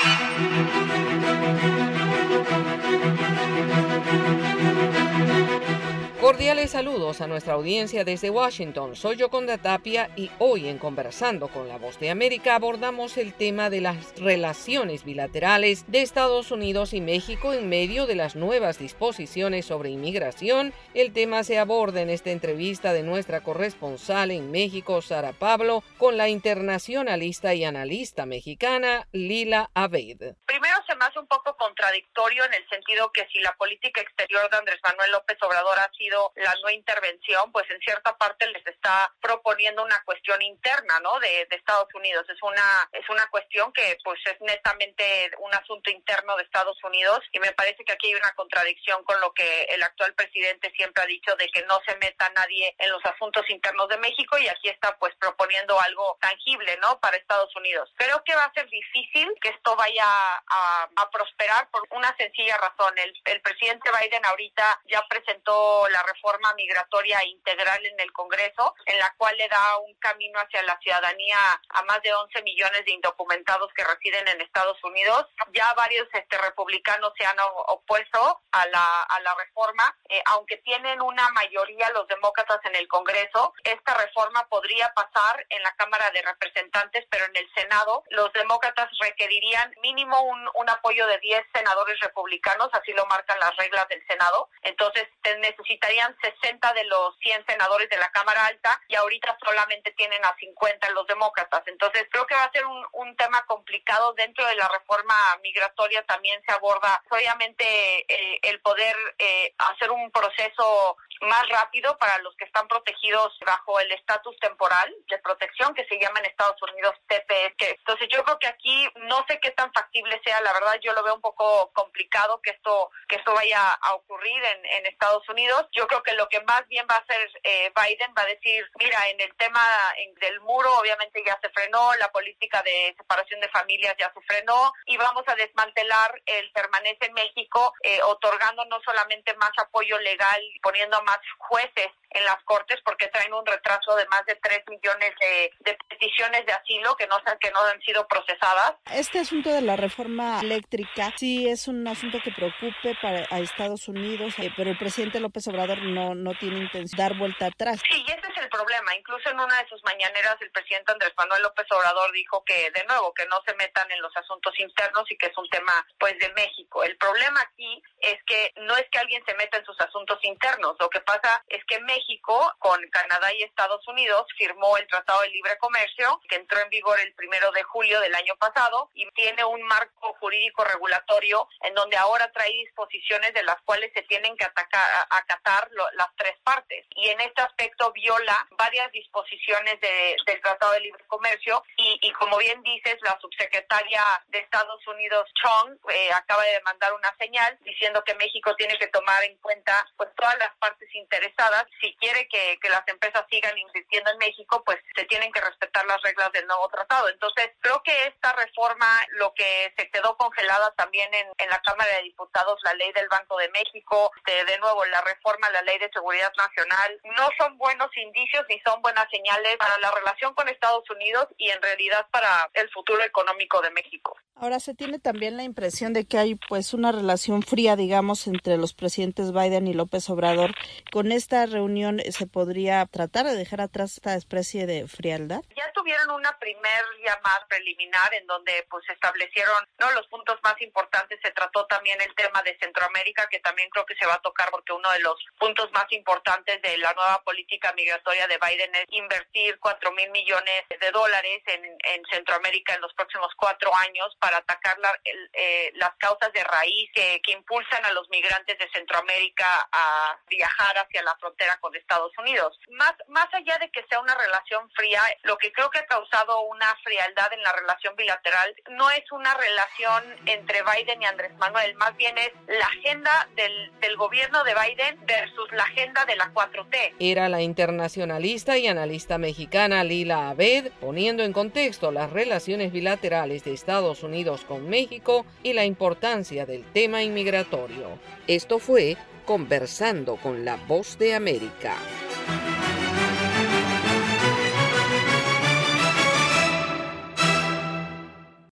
Cordiales saludos a nuestra audiencia desde Washington. Soy Yoconda Tapia y hoy en Conversando con la Voz de América abordamos el tema de las relaciones bilaterales de Estados Unidos y México en medio de las nuevas disposiciones sobre inmigración. El tema se aborda en esta entrevista de nuestra corresponsal en México, Sara Pablo, con la internacionalista y analista mexicana Lila Abed. Primero se me hace un poco contradictorio en el sentido que si la política exterior de Andrés Manuel López Obrador ha sido la no intervención, pues en cierta parte les está proponiendo una cuestión interna, ¿no? de Estados Unidos. Es una cuestión que pues es netamente un asunto interno de Estados Unidos y me parece que aquí hay una contradicción con lo que el actual presidente siempre ha dicho de que no se meta nadie en los asuntos internos de México y aquí está pues proponiendo algo tangible, ¿no? Para Estados Unidos. Creo que va a ser difícil que esto vaya a prosperar por una sencilla razón. El presidente Biden ahorita ya presentó la reforma migratoria integral en el Congreso, en la cual le da un camino hacia la ciudadanía a más de 11 millones de indocumentados que residen en Estados Unidos. Ya varios republicanos se han opuesto a la reforma, aunque tienen una mayoría los demócratas en el Congreso. Esta reforma podría pasar en la Cámara de Representantes, pero en el Senado los demócratas requerirían mínimo un apoyo de 10 senadores republicanos, así lo marcan las reglas del Senado. Entonces necesitarían 60 de los 100 senadores de la Cámara Alta y ahorita solamente tienen a 50 los demócratas. Entonces creo que va a ser un tema complicado. Dentro de la reforma migratoria también se aborda obviamente el poder hacer un proceso más rápido para los que están protegidos bajo el estatus temporal de protección que se llama en Estados Unidos TPS. Entonces yo creo que aquí no sé qué tan factible sea, la verdad yo lo veo un poco complicado que esto vaya a ocurrir en Estados Unidos. Yo creo que lo que más bien va a hacer Biden va a decir, mira, en el tema del muro obviamente ya se frenó, la política de separación de familias ya se frenó y vamos a desmantelar el permanece en México, otorgando no solamente más apoyo legal, poniendo a más jueces en las cortes porque traen un retraso de más de 3 millones de peticiones de asilo que no han sido procesadas. Este asunto de la reforma eléctrica sí es un asunto que preocupe a Estados Unidos, pero el presidente López Obrador no tiene intención de dar vuelta atrás. Sí, y ese es el problema. Incluso en una de sus mañaneras el presidente Andrés Manuel López Obrador dijo que, de nuevo, que no se metan en los asuntos internos y que es un tema, pues, de México. El problema aquí es que no es que alguien se meta en sus asuntos internos. Lo que pasa es que México, con Canadá y Estados Unidos, firmó el Tratado de Libre Comercio, que entró en vigor el 1 de julio del año pasado y tiene un marco jurídico regulatorio en donde ahora trae disposiciones de las cuales se tienen que acatar las tres partes. Y en este aspecto viola varias disposiciones del Tratado de Libre Comercio y como bien dices, la subsecretaria de Estados Unidos, Chong, acaba de mandar una señal diciendo que México tiene que tomar en cuenta pues todas las partes interesadas. Si quiere que las empresas sigan invirtiendo en México, pues se tienen que respetar las reglas del nuevo tratado. Entonces, creo que esta reforma, lo que se quedó congelada también en la Cámara de Diputados, la ley del Banco de México, de nuevo, la reforma a la Ley de Seguridad Nacional, no son buenos indicios ni son buenas señales para la relación con Estados Unidos y en realidad para el futuro económico de México. Ahora se tiene también la impresión de que hay pues una relación fría, digamos, entre los presidentes Biden y López Obrador. ¿Con esta reunión se podría tratar de dejar atrás esta especie de frialdad? Ya tuvieron una primer llamada preliminar en donde pues establecieron los puntos más importantes. Se trató también el tema de Centroamérica, que también creo que se va a tocar porque uno de los puntos más importantes de la nueva política migratoria de Biden es invertir $4,000 millones en Centroamérica en los próximos 4 años para atacar las causas de raíz que impulsan a los migrantes de Centroamérica a viajar hacia la frontera con Estados Unidos. Más allá de que sea una relación fría, lo que creo que ha causado una frialdad en la relación bilateral no es una relación entre Biden y Andrés Manuel, más bien es la agenda del gobierno de Biden versus la agenda de la 4T. Era la internacionalista y analista mexicana Lila Abed poniendo en contexto las relaciones bilaterales de Estados Unidos con México y la importancia del tema inmigratorio. Esto fue Conversando con la Voz de América.